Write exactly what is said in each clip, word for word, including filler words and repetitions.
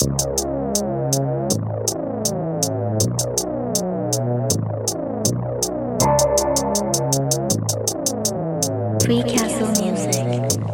Free Castle Music.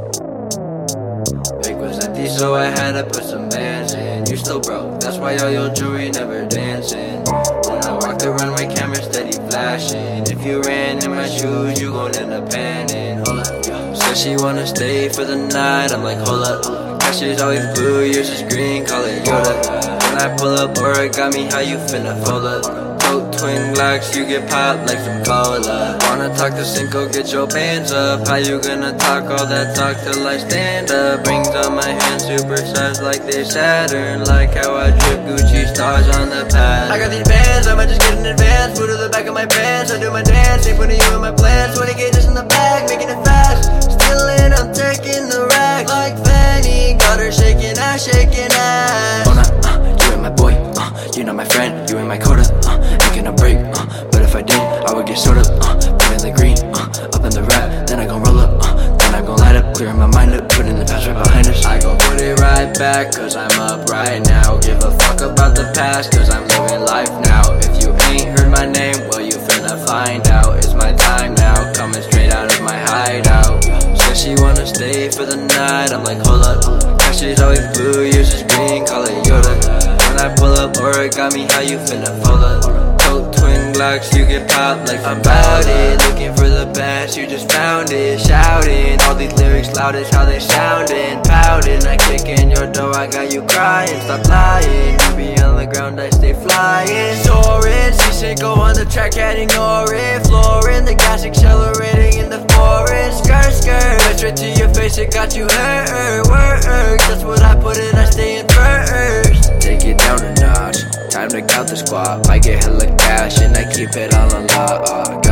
Bank was empty, so I had to put some bands in. You still broke, that's why all your jewelry never dancing. When I walk the runway, camera steady flashing. If you ran in my shoes, you gon' end up panning. Hold up, said she wanna stay for the night. I'm like, hold up, cash is always blue, yours is green, call it Yoda. When I pull up, origami, how you finna fold up? Coat twin Glocks, you get popped like some cola. Wanna talk to Cinco, get your bands up. How you gonna talk all that talk till I stand up? Rings on my hand, super size like they Saturn. Like how I drip Gucci stars on the pad. I got these bands, I might just get in advance. Put to the back of my pants, I do my dance. Ain't putting you in my plans. twenty gauges in the bag, making it fast. Stealing, I'm taking the rack. Like Fanny, got her shaking ass, shaking ass. Oh nah, uh, you ain't my boy, uh, you're not my friend. You ain't my coda, uh, ain't gonna break, uh, but if I did, I would get soda, uh, put in the green, uh, up in the rap, then I gon' roll up, uh, then I gon' light up, clearing my mind up, putting the past right behind us. I gon' put it right back, cause I'm up right now. Give a fuck about the past, cause I'm living life now. If you ain't heard my name, well you finna find out. It's my time now, coming straight out of my hideout. Said she wanna stay for the night, I'm like hold up, cash is always blue, yours is green, call it Yoda. When I pull up, origami, how you finna fold up? Coat twin Glocks, you get popped like I'm about it. Looking for the best, you just found it. Shouting, all these lyrics loud as how they sounding. Pouting, I kick in your door, I got you crying. Stop lying, you be on the ground, I stay flying. Soaring, she said go on the track, can't ignore it. Flooring, the gas accelerating in the forest. Skirt, skirt, right straight to your face, it got you hurt. Work, that's what I put in, I stay in first. Take it down a notch, time to count the squad. I get hella cash and I keep it on a lot.